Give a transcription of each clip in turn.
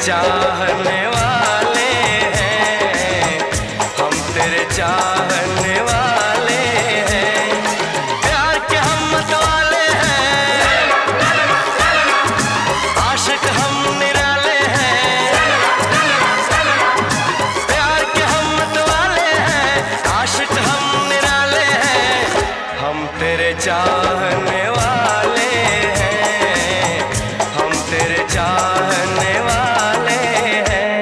चाहने वाले हैं, हम तेरे चाहने वाले हैं, प्यार के हम मतवाले हैं, आशिक हम निराले हैं, प्यार के हम मतवाले हैं, आशिक हम निराले हैं, हम तेरे चाहने वाले हैं, हम तेरे चाहने वाले हैं।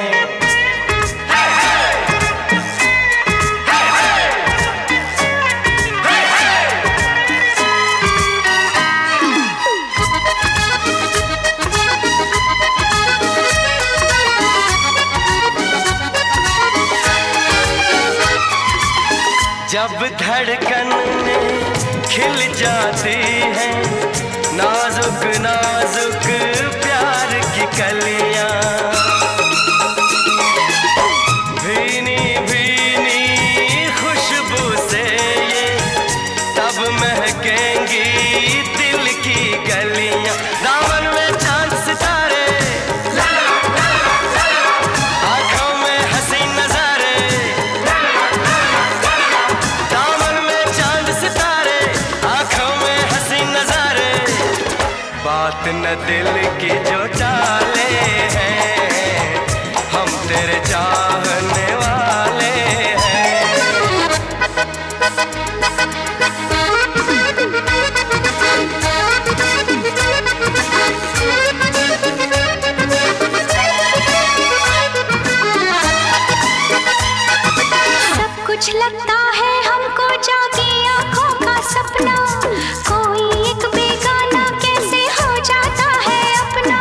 जब धड़कन में खिल जाती है नाजुक नाजुक प्यार की कलियां, भीनी भीनी खुशबू से ये तब महकेंगी दिल की गलियां, दामन में चांद सितारे, आंखों में हंसी नजारे, दामन में चांद सितारे, आंखों में हंसी नजारे, बात न दिल की जो टाले हैं, हम तेरे चाहने वाले हैं। सब कुछ लगता है हमको जागी आंखों का सपना, कोई एक बेगाना कैसे हो जाता है अपना।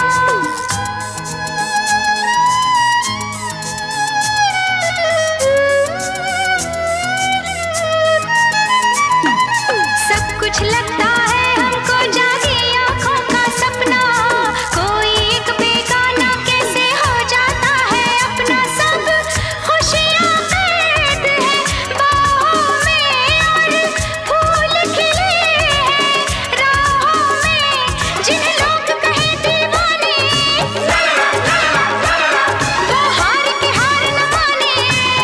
सब कुछ लगता है हमको जागी आंखों का सपना, कोई एक बेगाना कैसे हो जाता है अपना। सब खुशियाँ कैद है बाहों में और फूल खिले हैं राहों में, जिन लोग कहे दीवाने वो हार के हार न माने,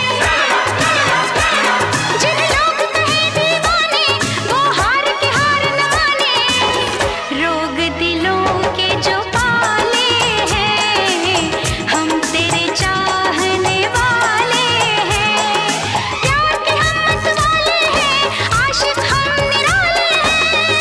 जिन लोग कहे दीवाने वो हार के हार न माने। रोग दिलों के जो पाले हैं, हम तेरे चाहने वाले हैं, प्यार के हम मतवाले हैं, आशिक हम निराले हैं।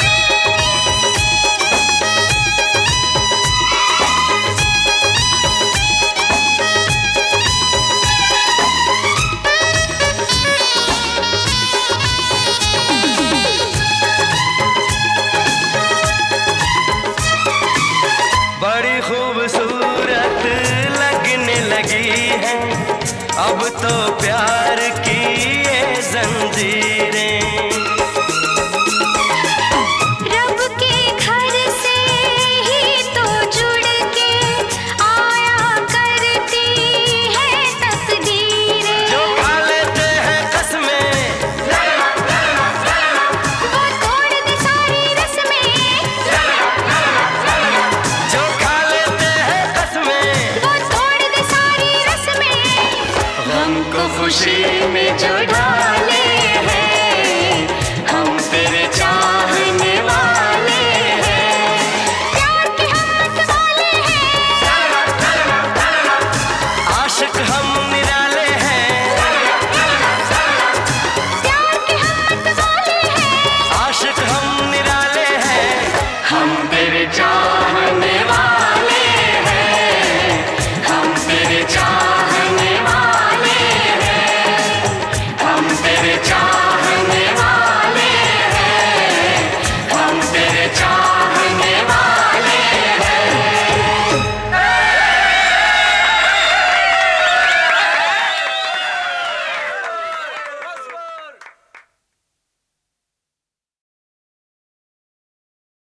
बड़ी खूबसूरत लगने लगी है अब तो प्यार की ये जंजीर,